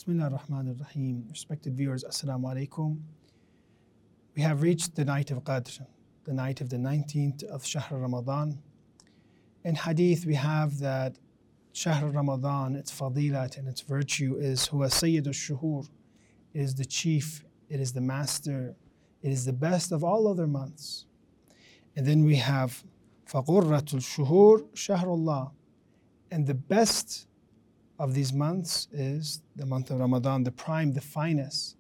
Bismillah ar-Rahman ar-Rahim. Respected viewers, Assalamu alaikum. We have reached the night of Qadr, the night of the 19th of Shahr Ramadan. In Hadith, we have that Shahr Ramadan, its fadilat and its virtue is Huwa Sayyid al-Shuhur. It is the chief, it is the master, it is the best of all other months. And then we have Faqurratul Shuhur Shahrullah. And the best of these months is the month of Ramadan, the prime, the finest.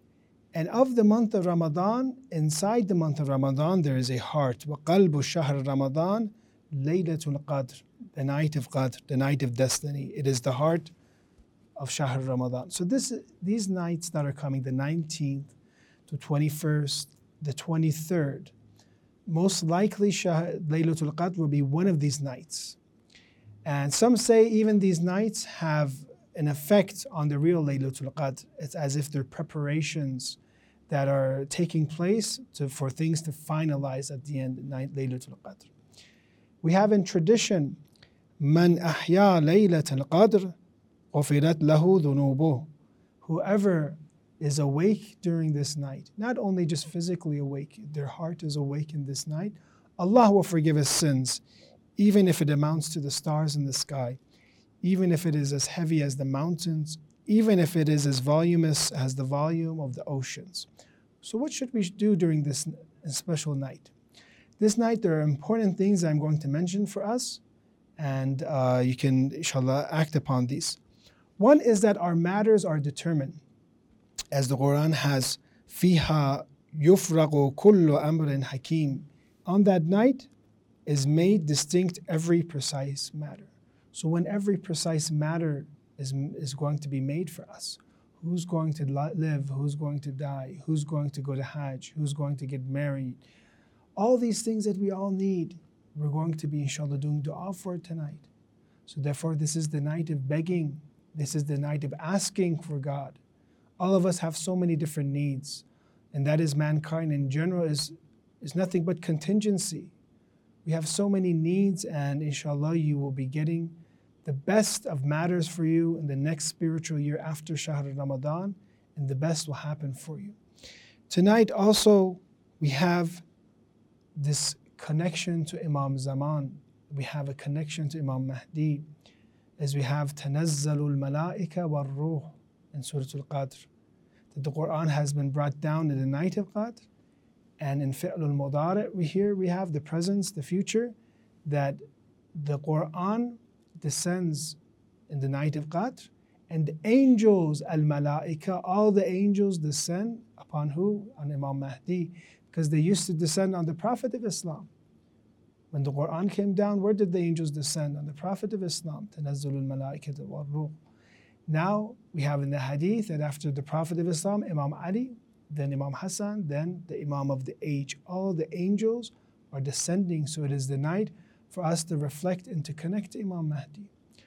And of the month of Ramadan, inside the month of Ramadan, there is a heart. وَقَلْبُ شَهْرِ Ramadan Laylatul Qadr, the night of Qadr, the night of destiny. It is the heart of Shahr Ramadan. So these nights that are coming, the 19th to 21st, the 23rd, most likely Laylatul Qadr will be one of these nights. And some say even these nights have an effect on the real Laylatul Qadr. It's as if they're preparations that are taking place for things to finalize at the end of Laylatul Qadr. We have in tradition, Man ahya Laylatul Qadr ghufirat lahu dhunubuh. Whoever is awake during this night, not only just physically awake, their heart is awake in this night, Allah will forgive his sins, even if it amounts to the stars in the sky, even if it is as heavy as the mountains, even if it is as voluminous as the volume of the oceans. So what should we do during this special night? This night there are important things I'm going to mention for us, and you can, inshallah, act upon these. One is that our matters are determined. As the Quran has, فِيهَا يُفْرَقُ كُلُّ أَمْرٍ حَكِيمٍ. On that night is made distinct every precise matter. So when every precise matter is going to be made for us, who's going to live, who's going to die, who's going to go to Hajj, who's going to get married, all these things that we all need, we're going to be, inshallah, doing dua for tonight. So therefore, this is the night of begging. This is the night of asking for God. All of us have so many different needs, and that is mankind in general is nothing but contingency. We have so many needs, and inshallah, you will be getting the best of matters for you in the next spiritual year after Shahr Ramadan, and the best will happen for you. Tonight also, we have this connection to Imam Zaman. We have a connection to Imam Mahdi, as we have Tanazzalul Malaika wal Ruh in Surah Al-Qadr, that the Quran has been brought down in the night of Qadr. And in Fi'lul Mudari' we have the presence, the future, that the Quran descends in the night of Qadr, and the angels, al-malaika, all the angels descend upon who? On Imam Mahdi, because they used to descend on the Prophet of Islam. When the Quran came down, where did the angels descend? On the Prophet of Islam. Tanazzalul malaikatu wal ruh. Now we have in the hadith that after the Prophet of Islam, Imam Ali, then Imam Hassan, then the Imam of the age. All the angels are descending, so it is the night for us to reflect and to connect to Imam Mahdi.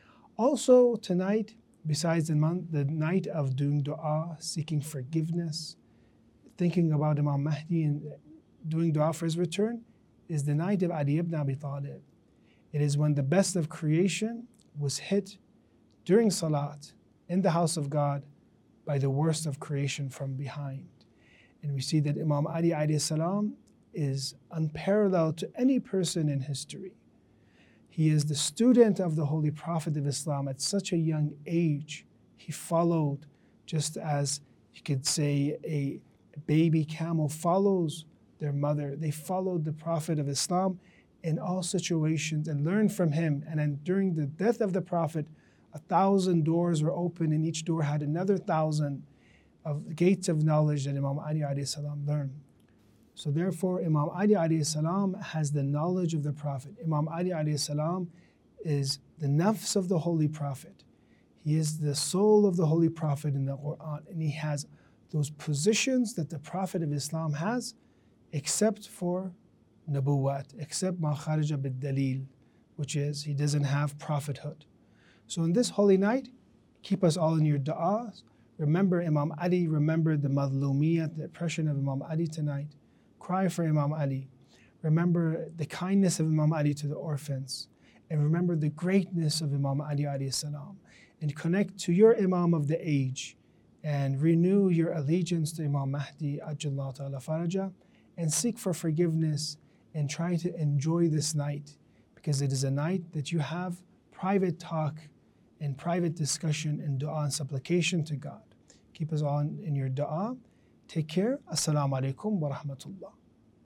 Also tonight, besides the night of doing dua, seeking forgiveness, thinking about Imam Mahdi and doing dua for his return, is the night of Ali ibn Abi Talib. It is when the best of creation was hit during Salat in the house of God by the worst of creation from behind. And we see that Imam Ali alayhi salam is unparalleled to any person in history. He is the student of the Holy Prophet of Islam at such a young age. He followed, just as you could say a baby camel follows their mother. They followed the Prophet of Islam in all situations and learned from him. And then during the death of the Prophet, 1,000 doors were open, and each door had another 1,000 of gates of knowledge that Imam Ali alayhi salam learned. So therefore, Imam Ali alayhi salam has the knowledge of the Prophet. Imam Ali alayhi salam is the nafs of the Holy Prophet. He is the soul of the Holy Prophet in the Quran, and he has those positions that the Prophet of Islam has, except for Nabuwat, except ma kharija bid dalil, which is he doesn't have prophethood. So in this holy night, keep us all in your du'as. Remember Imam Ali, remember the madlumiyat, the oppression of Imam Ali tonight. Cry for Imam Ali. Remember the kindness of Imam Ali to the orphans. And remember the greatness of Imam Ali alayhi salam. And connect to your Imam of the age. and renew your allegiance to Imam Mahdi Ajjallahu Ta'ala Faraja, and seek for forgiveness and try to enjoy this night, because it is a night that you have private talk and private discussion and dua and supplication to God. Keep us on in your dua. Take care. Assalamu alaikum wa rahmatullah.